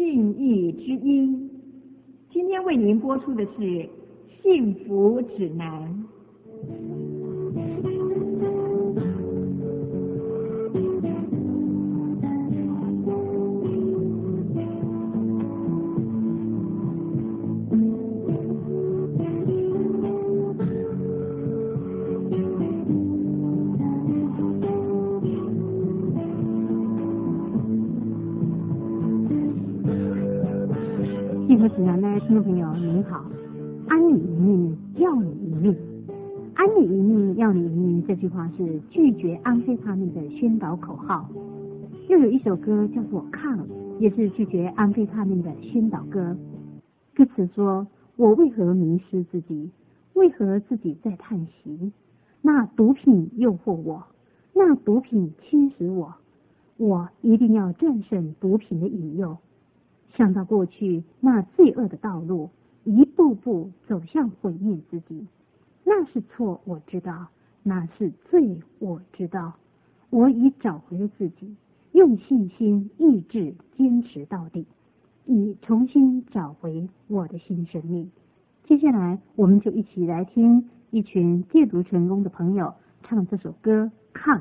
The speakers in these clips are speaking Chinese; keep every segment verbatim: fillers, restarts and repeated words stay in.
信义之音。今天为您播出的是《幸福指南》。幸福指南的听众朋友您好，安你一命要你一命，安你一命要你一命，这句话是拒绝安非他命的宣导口号。又有一首歌叫做《抗》，也是拒绝安非他命的宣导歌。歌词说：我为何迷失自己？为何自己在叹息？那毒品诱惑我，那毒品侵蚀我，我一定要战胜毒品的引诱。想到过去那罪恶的道路，一步步走向毁灭自己。那是错，我知道；那是罪，我知道。我已找回了自己，用信心、意志坚持到底，已重新找回我的新生命。接下来，我们就一起来听一群戒毒成功的朋友唱这首歌《抗》。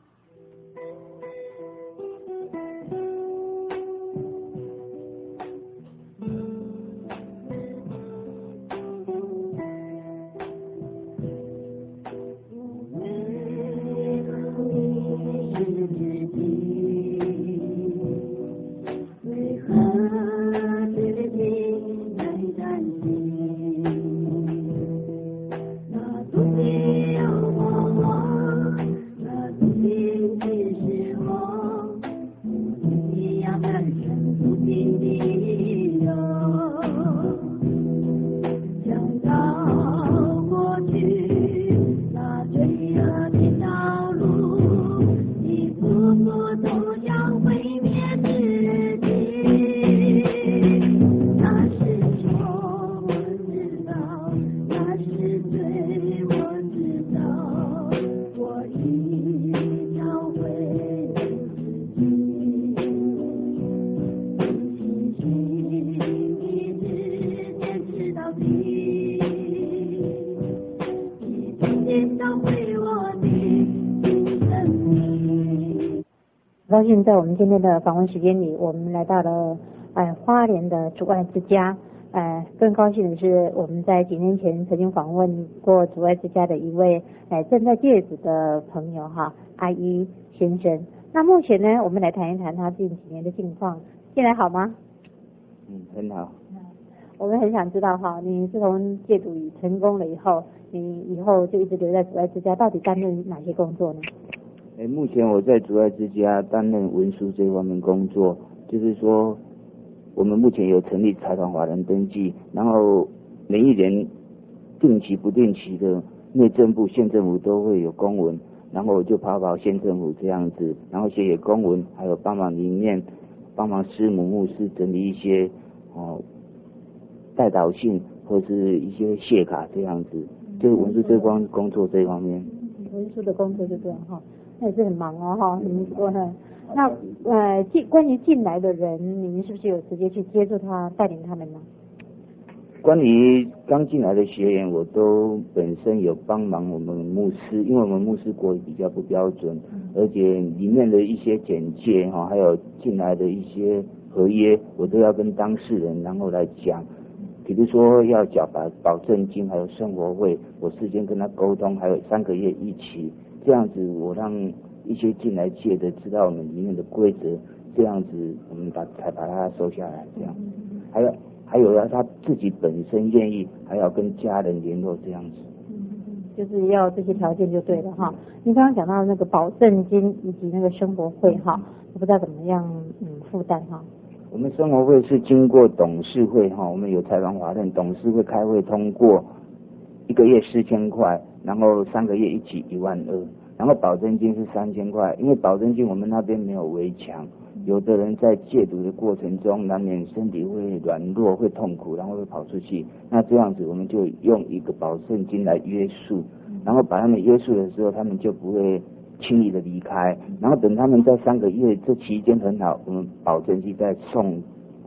高兴在我们今天的访问时间里，我们来到了哎花莲的主爱之家。呃，更高兴的是，我们在几年前曾经访问过主爱之家的一位哎正在戒毒的朋友哈，阿一先生。那目前呢，我们来谈一谈他近几年的近况。进来好吗？ 嗯，很好。 我们很想知道哈，你自从戒毒成功了以后，你以后就一直留在主爱之家，到底担任哪些工作呢？ 诶，目前我在主爱之家担任文书这方面工作，就是说我们目前有成立财团法人登记，然后每一年定期不定期的内政部、县政府都会有公文，然后我就跑跑县政府这样子，然后写写公文，还有帮忙里面帮忙师母牧师整理一些哦代祷信或是一些谢卡这样子，就是文书这方工作这方面。 文书的工作就这样哈。那也是很忙哦，哈，你们说呢？那呃，进关于进来的人，你们是不是有直接去接触他，带领他们呢？ 关于刚进来的学员，我都本身有帮忙我们牧师，因为我们牧师国语比较不标准，嗯、而且里面的一些简介哈，还有进来的一些合约，我都要跟当事人然后来讲。比如说要缴保保证金，还有生活费，我事先跟他沟通，还有三个月一起。这样子我让一些进来借的知道我们里面的规则，这样子我们把才把它收下来，这样。还有还有要他自己本身愿意，还要跟家人联络这样子。就是要这些条件就对了哈。你刚刚讲到那个保证金以及那个生活费哈，我不知道怎么样嗯负担哈。我们生活费是经过董事会哈，我们有财团法人董事会开会通过，一个月四千块。然后三个月一起一万二，然后保证金是三千块，因为保证金我们那边没有围墙，有的人在戒毒的过程中难免身体会软弱会痛苦，然后会跑出去，那这样子我们就用一个保证金来约束，然后把他们约束的时候他们就不会轻易的离开，然后等他们在三个月这期间很好，我们保证金再送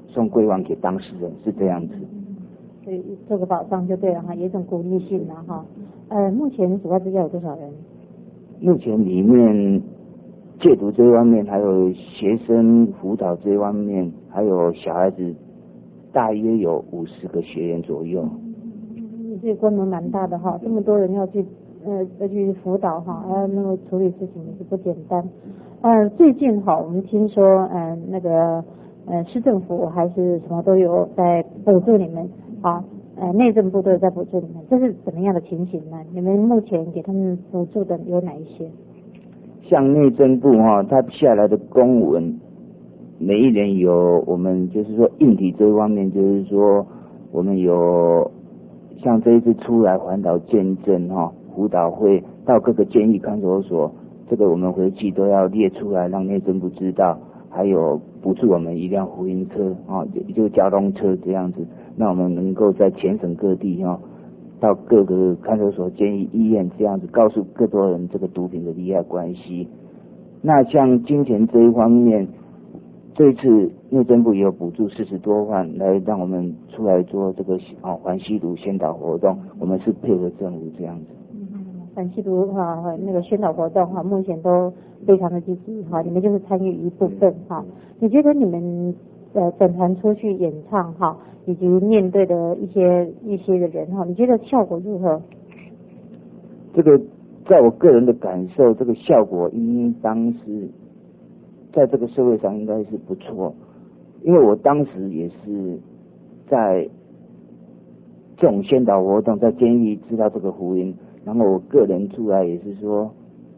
送归还给当事人，是这样子。 所以做个保障就对了哈，有一种鼓励性了哈。呃，目前主要之家有多少人？ 目前里面戒毒这方面，还有学生辅导这方面，还有小孩子，大约有五十个学员左右。 嗯，这规模蛮大的哈，这么多人要去呃要去辅导哈，还要那个处理事情也是不简单。呃，最近哈，我们听说呃那个呃市政府还是什么都有在补助你们啊。呃，内政部都有在补助你们，这是怎么样的情形呢？你们目前给他们补助的有哪一些？ 像内政部哈、哦，它下来的公文，每一年有我们就是说硬体这方面，就是说我们有像这一次出来环岛见证哈、哦、辅导会，到各个监狱看守所，这个我们回去都要列出来，让内政部知道，还有补助我们一辆福音车啊、哦，就就交通车这样子。那我们能够在全省各地哈、哦，到各个看守所、监狱、医院这样子，告诉更多人这个毒品的利害关系。那像金钱这一方面，这次内政部也有补助四十多万，来让我们出来做这个啊反吸毒宣导活动，我们是配合政府这样子。 嗯，反吸毒哈、啊、那个宣导活动哈、啊，目前都非常的积极哈，你们就是参与一部分哈、啊。你觉得你们呃整团出去演唱哈？啊以及面对的一些一些的人哈，你觉得效果如何？ 这个在我个人的感受，这个效果应当是在这个社会上应该是不错，因为我当时也是在这种宣导活动，在监狱知道这个福音，然后我个人出来也是说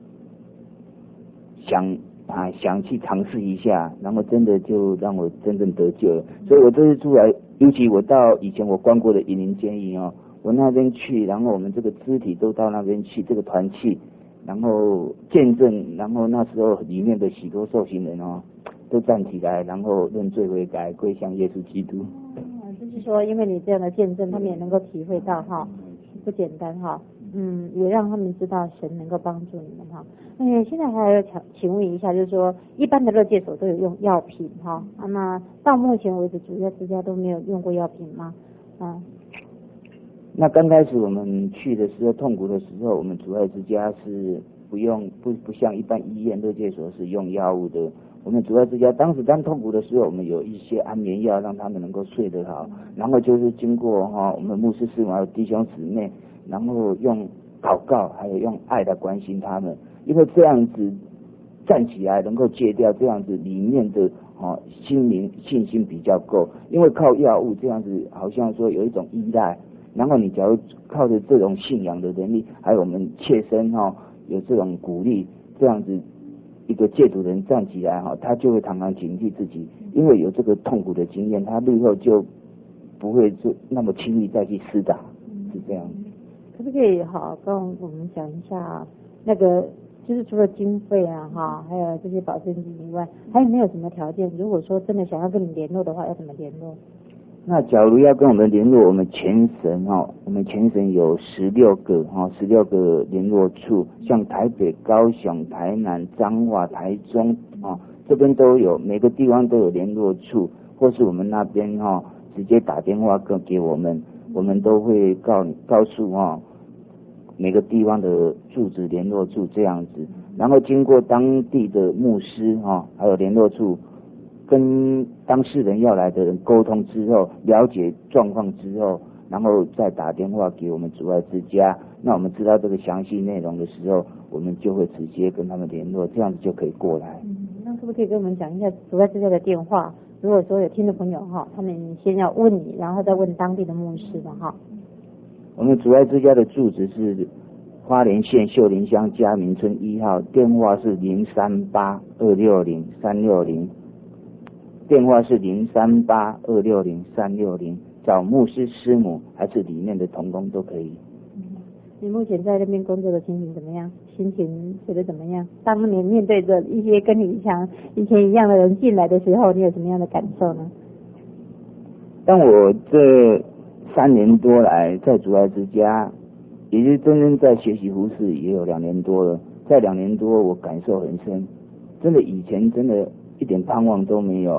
想啊想去尝试一下，然后真的就让我真正得救了，所以我这次出来。尤其我到以前我关过的云林监狱哦，我那边去，然后我们这个肢体都到那边去，这个团去，然后见证，然后那时候里面的许多受刑人哦，都站起来，然后认罪悔改，归向耶稣基督。 嗯，就是说，因为你这样的见证，他们也能够体会到哈，不简单哈，嗯，也让他们知道神能够帮助你们哈。那现在还要请请问一下，就是说，一般的勒戒所都有用药品哈，那到目前为止，主要之家都没有用过药品吗？啊？ 那刚开始我们去的时候，痛苦的时候，我们主爱之家是不用不不像一般医院勒戒所是用药物的。我们主爱之家当时当痛苦的时候，我们有一些安眠药，让他们能够睡得好。然后就是经过哈、哦，我们牧师师母还有弟兄姊妹，然后用祷告，还有用爱来关心他们，因为这样子站起来能够戒掉，这样子里面的哦心灵信心比较够。因为靠药物这样子，好像说有一种依赖。然后你假如靠着这种信仰的能力，还有我们切身哈、哦、有这种鼓励，这样子一个戒毒人站起来哈、哦，他就会常常警惕自己，因为有这个痛苦的经验，他日后就不会就那么轻易再去施打，是这样。 可不可以好跟我们讲一下那个？就是除了经费啊哈，还有这些保证金以外，还有没有什么条件？如果说真的想要跟你联络的话，要怎么联络？ 那假如要跟我们联络，我们全省哈，我们全省有十六个哈，十六个联络处，像台北、高雄、台南、彰化、台中啊，这边都有，每个地方都有联络处，或是我们那边哈，直接打电话给给我们，我们都会告告诉哈每个地方的住址联络处这样子，然后经过当地的牧师哈，还有联络处。跟当事人要来的人沟通之后，了解状况之后，然后再打电话给我们主爱之家。那我们知道这个详细内容的时候，我们就会直接跟他们联络，这样子就可以过来。 嗯，那可不可以跟我们讲一下主爱之家的电话？如果说有听众朋友哈，他们先要问你，然后再问当地的牧师的哈。 我们主爱之家的住址是花莲县秀林乡嘉明村一号，电话是零三八二六零三六零。电话是零三八二六零三六零，找牧师师母还是里面的同工都可以。 嗯，你目前在那边工作的情形怎么样？心情觉得怎么样？当你面对着一些跟你像以前一样的人进来的时候，你有什么样的感受呢？ 当我这三年多来在主爱之家，也是真正在学习服事，也有两年多了。在两年多，我感受很深，真的以前真的一点盼望都没有。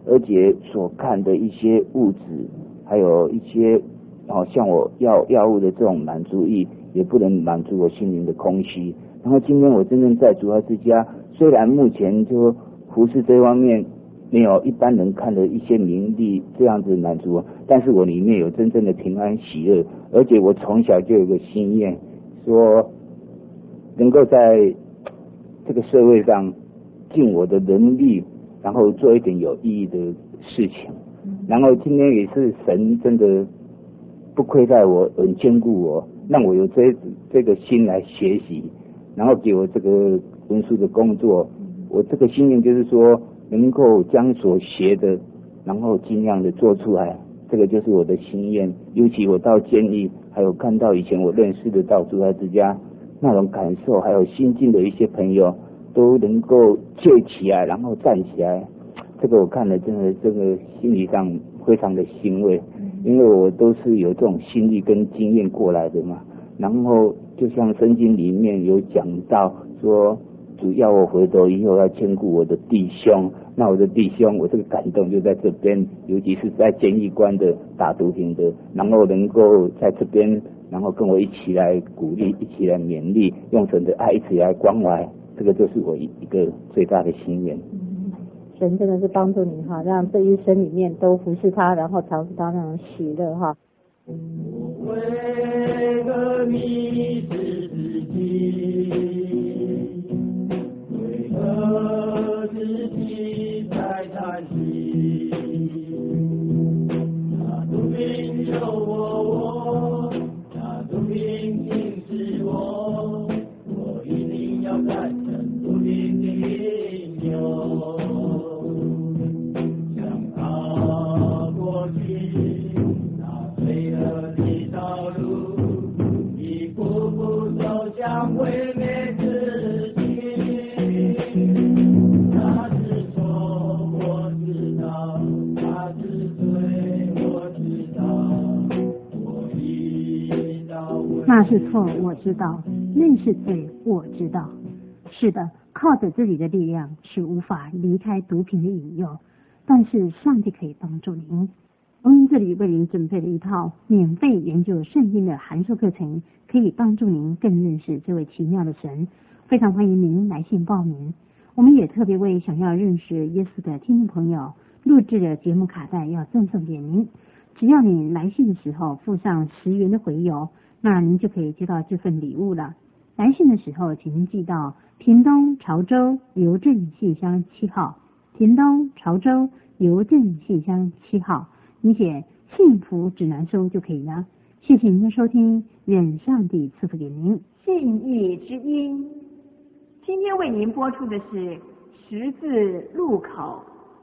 而且所看的一些物质，还有一些哦像我药药物的这种满足欲，也不能满足我心灵的空虚。然后今天我真正在主爱之家，虽然目前就服侍这方面没有一般人看的一些名利这样子满足，但是我里面有真正的平安喜乐，而且我从小就有个心愿，说能够在这个社会上尽我的能力，然后做一点有意义的事情。然后今天也是神真的不亏待我，很兼顾我，让我有这这个心来学习，然后给我这个文书的工作。我这个心愿就是说，能够将所学的，然后尽量的做出来，这个就是我的心愿。尤其我到监狱，还有看到以前我认识的到主爱之家那种感受，还有新进的一些朋友都能够借起来，然后站起来，这个我看了真的这个心理上非常的欣慰，因为我都是有这种心力跟经验过来的嘛。然后就像圣经里面有讲到说，主要我回头以后要兼顾我的弟兄，那我的弟兄，我这个感动就在这边，尤其是在监狱关的打毒品的，然后能够在这边，然后跟我一起来鼓励，一起来勉励，用神的爱一起来关怀，这个就是我一个最大的心愿。 神真的是帮助你哈，让这一生里面都服侍他，然后尝到那种喜乐哈。 为何你是自己？为何自己在叹息？那毒品救我，我那毒品侵蚀我，我一定要战胜毒品的引诱。想他过去那罪恶的道路，一步步走向毁灭自己。他是错，我知道；他是罪，我知道。我已到危。 那是错，我知道；那是罪，我知道。是的，靠着自己的力量是无法离开毒品的引诱，但是上帝可以帮助您。我们这里为您准备了一套免费研究圣经的函授课程，可以帮助您更认识这位奇妙的神。非常欢迎您来信报名。我们也特别为想要认识耶稣的听众朋友录制的节目卡带要赠送给您。只要你来信的时候附上十元的回邮，那您就可以接到这份礼物了。来信的时候请您寄到屏东潮州邮政信箱七号，屏东潮州邮政信箱七号，你写幸福指南收就可以了。谢谢您的收听，愿上帝赐福给您。信义之音，今天为您播出的是十字路口。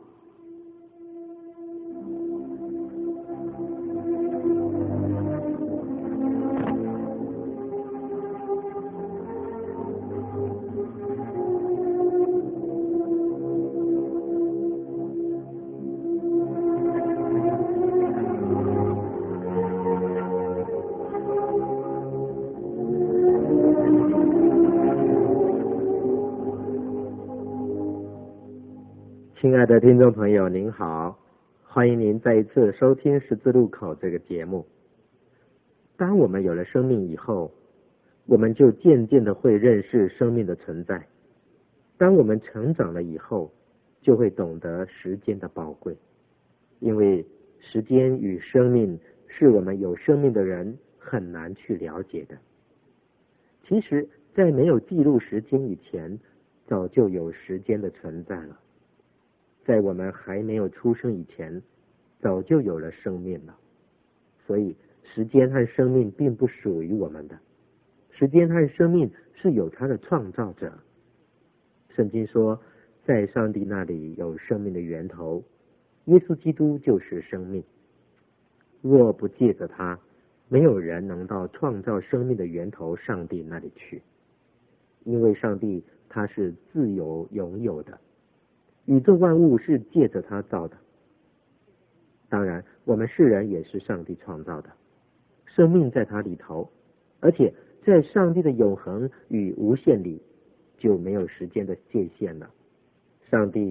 亲爱的听众朋友您好，欢迎您再一次收听十字路口这个节目。当我们有了生命以后，我们就渐渐的会认识生命的存在。当我们成长了以后，就会懂得时间的宝贵，因为时间与生命是我们有生命的人很难去了解的。其实在没有记录时间以前，早就有时间的存在了。在我们还没有出生以前，早就有了生命了。所以时间和生命并不属于我们的，时间和生命是有它的创造者。圣经说，在上帝那里有生命的源头，耶稣基督就是生命。若不借着他，没有人能到创造生命的源头上帝那里去，因为上帝他是自由拥有的，宇宙万物是借着他造的。当然我们世人也是上帝创造的，生命在他里头，而且在上帝的永恒与无限里就没有时间的界限了。上帝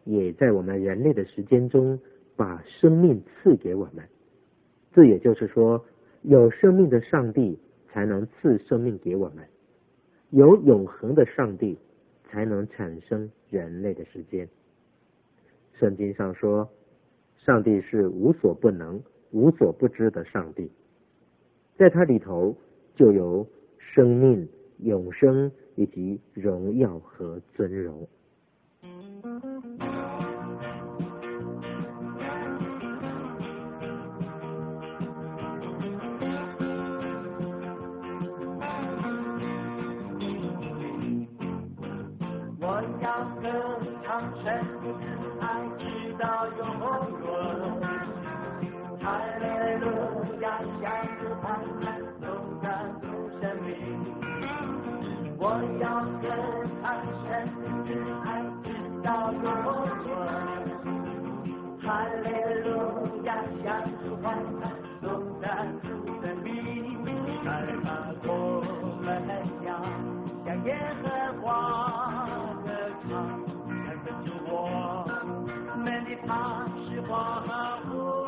也在我们人类的时间中把生命赐给我们。这也就是说，有生命的上帝才能赐生命给我们，有永恒的上帝才能产生人类的时间。圣经上说，上帝是无所不能、无所不知的上帝，在他里头就有生命、永生以及荣耀和尊荣。 我要歌唱神的爱直到永远，哈利路亚，向主欢呼，颂赞主生命。我要歌唱神的爱直到永远，哈利路亚，向主欢呼，颂赞主生命。在那我们要向耶和华歌唱，跟着我们的他是花舞，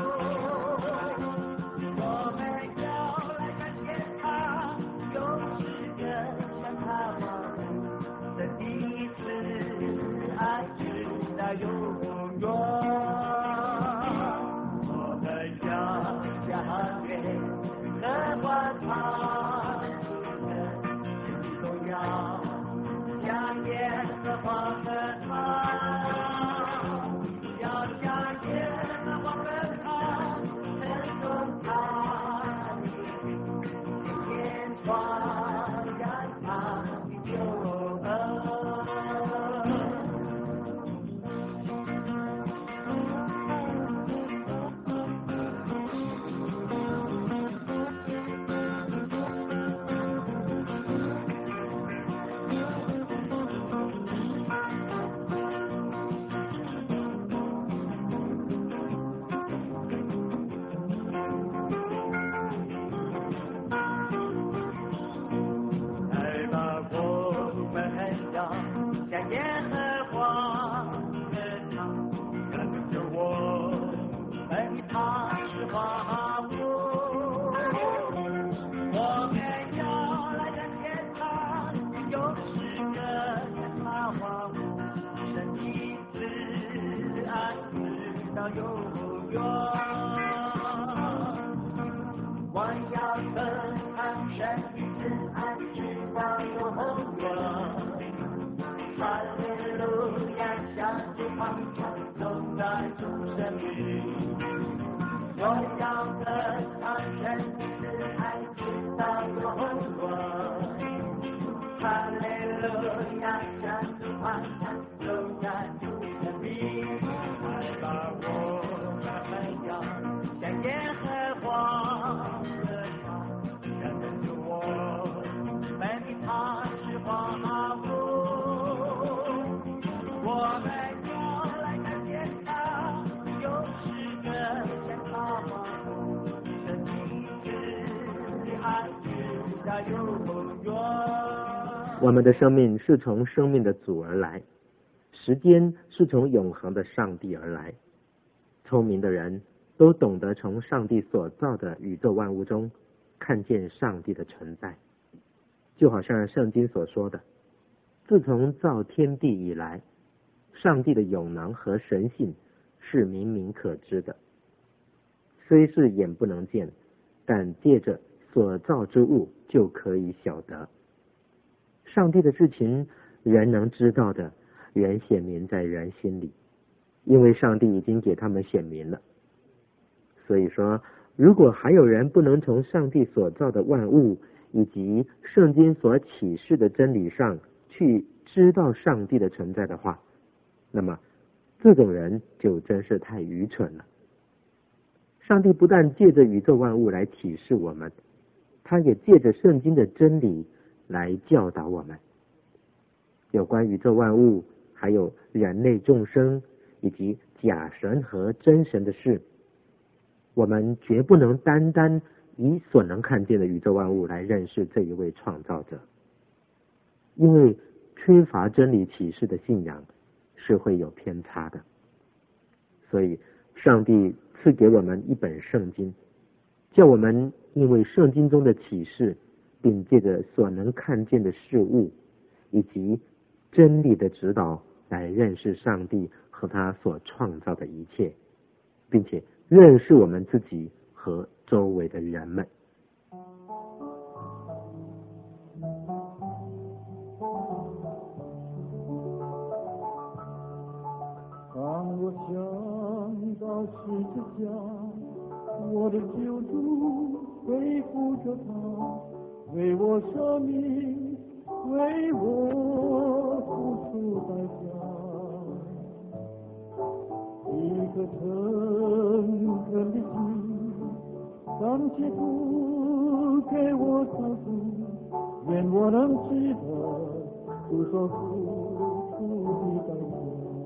我们要来感谢他，有诗歌向他欢呼，神的慈爱直到永远。我们要向耶和华唱荣耀，向耶和华歌唱，要向耶和华歌唱，称颂他的天传扬他的救恩。来吧，我们要向耶和华歌唱，跟着我们的他是花舞，我们要来感谢他，有诗歌向他欢呼，神的慈爱直到永远。我要歌唱神的慈爱直到永远，哈利路亚，向主欢唱，颂赞主生命。我要歌唱神的慈爱直到永远，哈利路亚，向主欢唱，颂赞主生命。来吧，我们要向耶和华歌唱，跟着我们的他是花舞，我们要来感谢他，有诗歌向他欢呼，神的慈爱直到永远。 我们的生命是从生命的主而来，时间是从永恒的上帝而来。聪明的人都懂得从上帝所造的宇宙万物中看见上帝的存在，就好像圣经所说的，自从造天地以来，上帝的永能和神性是明明可知的，虽是眼不能见，但借着所造之物就可以晓得。上帝的事情人能知道的，原显明在人心里，因为上帝已经给他们显明了。所以说，如果还有人不能从上帝所造的万物以及圣经所启示的真理上去知道上帝的存在的话，那么这种人就真是太愚蠢了。上帝不但借着宇宙万物来启示我们，他也借着圣经的真理来教导我们。有关宇宙万物，还有人类众生以及假神和真神的事，我们绝不能单单以所能看见的宇宙万物来认识这一位创造者，因为缺乏真理启示的信仰是会有偏差的。 所以上帝赐给我们一本圣经，叫我们因为圣经中的启示，并借着所能看见的事物以及真理的指导，来认识上帝和他所创造的一切，并且认识我们自己和周围的人们。 当我想到十字架，我的救主背负着他，为我舍命，为我付出代价。一颗诚恳的心，感谢主给我造福，愿我能记得主所付出的代价。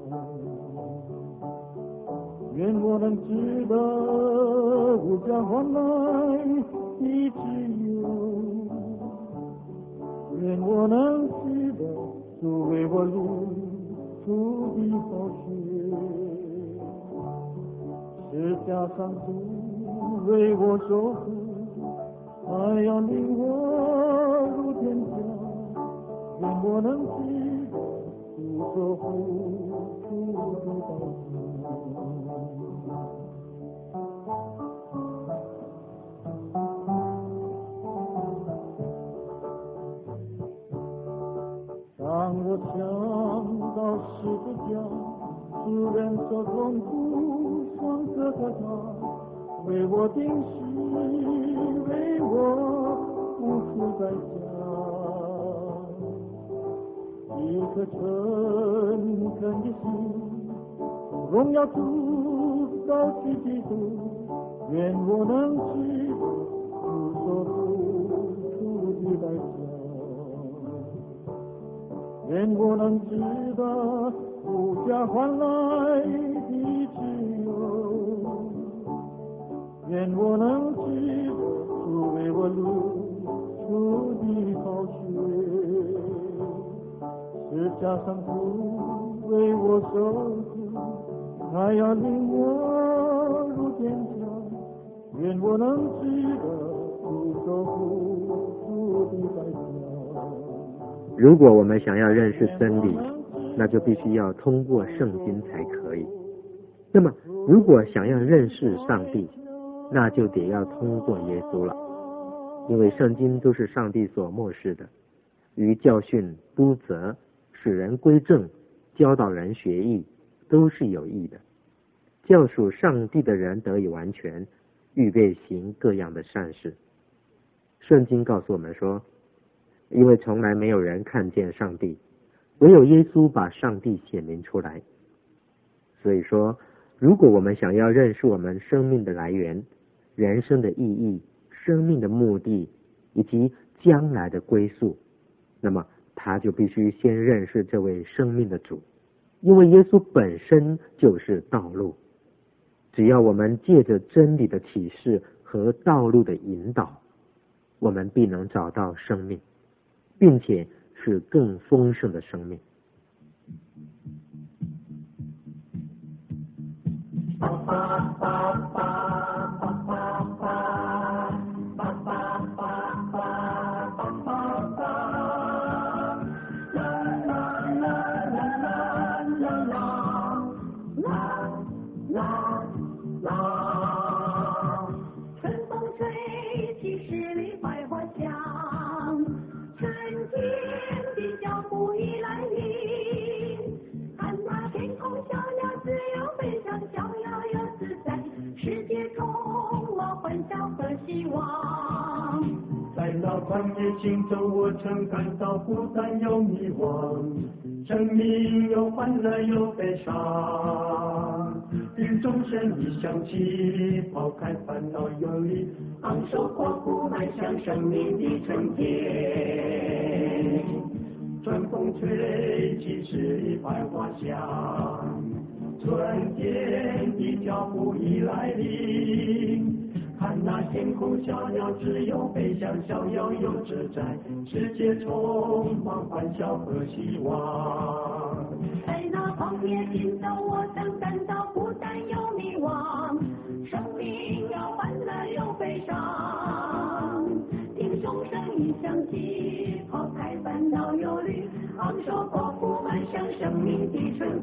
愿我能记得无价换来的自由，愿我能记得主为我流出的宝血，十架上主为我守护，还要领我入天家，愿我能记得主所付出的宝血。当我想到十字架，主人所痛苦上这个他，为我钉死，为我付出代价。一颗诚恳的心，荣耀主高举基督，愿我能记得主所付出的代价。愿我能记得无价换来的自由，愿我能记得主为我流出的宝血，十架上主为我守护，还要领我入天家，愿我能记得主所付出的代价。 如果我们想要认识真理，那就必须要通过圣经才可以。那么如果想要认识上帝，那就得要通过耶稣了，因为圣经都是上帝所默示的，于教训、督责、使人归正、教导人学义，都是有益的，教属上帝的人得以完全，预备行各样的善事。圣经告诉我们说，因为从来没有人看见上帝，唯有耶稣把上帝显明出来。所以说，如果我们想要认识我们生命的来源、人生的意义、生命的目的以及将来的归宿，那么他就必须先认识这位生命的主，因为耶稣本身就是道路。只要我们借着真理的启示和道路的引导，我们必能找到生命，并且是更丰盛的生命。 春风吹起十里百花香，春天的脚步已来临，看那天空小鸟自由飞翔，逍遥又自在，世界充满欢笑和希望。 在那旷野行走，我曾感到孤单又迷惘，生命有欢乐有悲伤，听钟声一响起，抛开烦恼忧虑，昂首阔步迈向生命的春天。春风吹起十里百花香，春天的脚步已来临，看那天空小鸟自由飞翔，逍遥又自在，世界充满欢笑和希望。 在那方面行走，我曾感到不但有迷惘，生命有欢乐有悲伤。听钟声一响起，抛开烦恼忧虑，昂首阔步迈向生命的春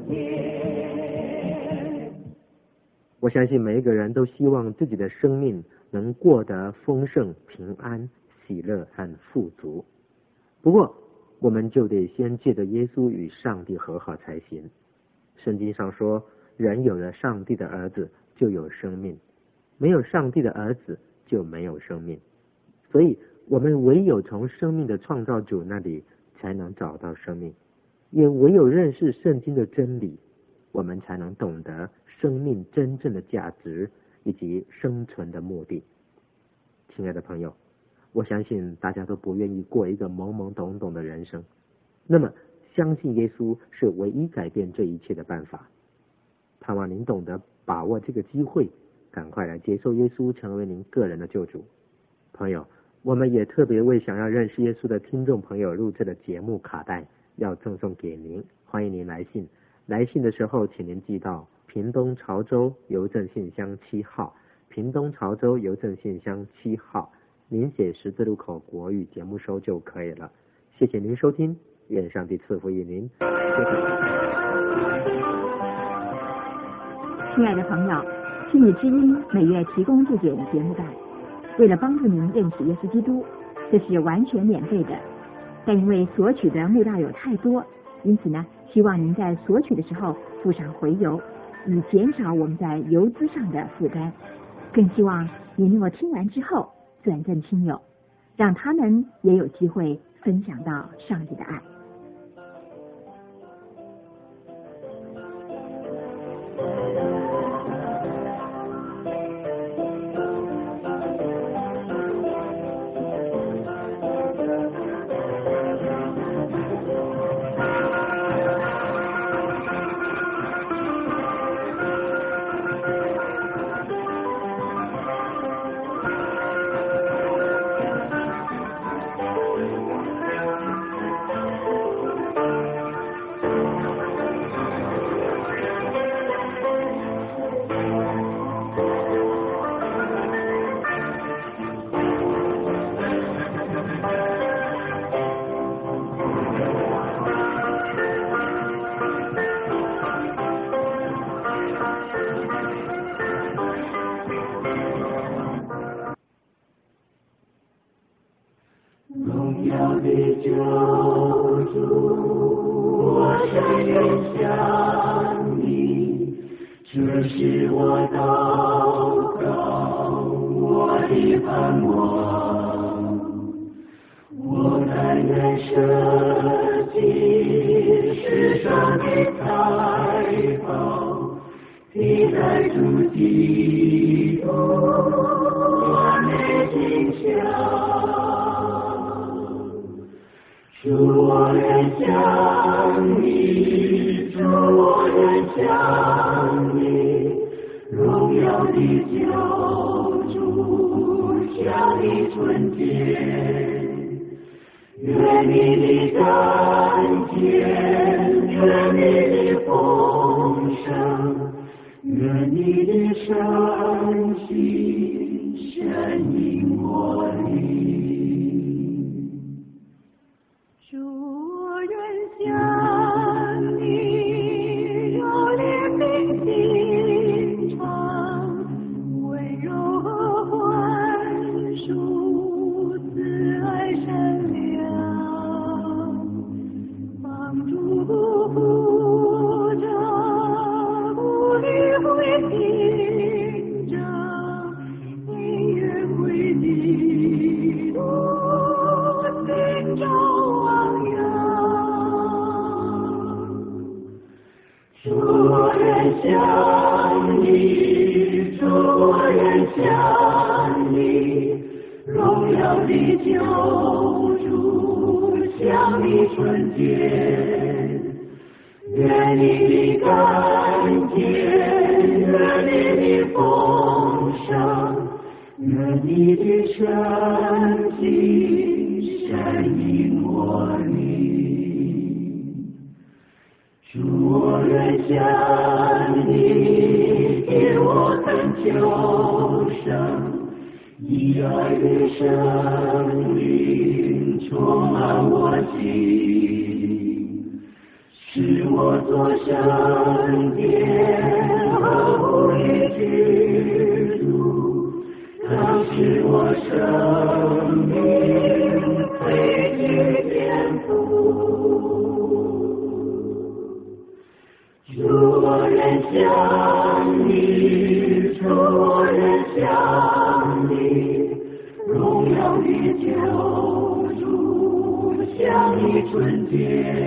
天。 我相信每一个人都希望自己的生命能过得丰盛、平安、喜乐和富足。不过，我们就得先借着耶稣与上帝和好才行。圣经上说，人有了上帝的儿子就有生命，没有上帝的儿子就没有生命。所以我们唯有从生命的创造主那里才能找到生命，也唯有认识圣经的真理，我们才能懂得生命真正的价值以及生存的目的。亲爱的朋友，我相信大家都不愿意过一个懵懵懂懂的人生，那么相信耶稣是唯一改变这一切的办法。盼望您懂得把握这个机会，赶快来接受耶稣成为您个人的救主。朋友，我们也特别为想要认识耶稣的听众朋友录制的节目卡带要赠送给您，欢迎您来信。来信的时候请您寄到屏东潮州邮政信箱七号，屏东潮州邮政信箱七号，您写十字路口国语节目收就可以了。谢谢您收听，愿上帝赐福于您。 亲爱的朋友，心理之音每月提供这点节目带，为了帮助您认识耶稣基督，这是完全免费的。但因为索取的木料有太多，因此呢，希望您在索取的时候附上回邮，以减少我们在邮资上的负担。更希望您能够听完之后转赠亲友，让他们也有机会分享到上帝的爱。 主我愿向你给我恳求声，你爱的生命充满我心，使我做圣殿和无理之主，当使我生命飞去天赋。主我愿向你，主我愿向你，荣耀的救主，向你纯洁。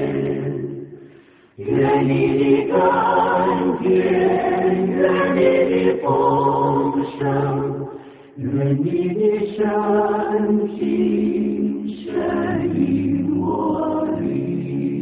愿你的甘甜，愿你的丰盛，愿你的善行深入我灵。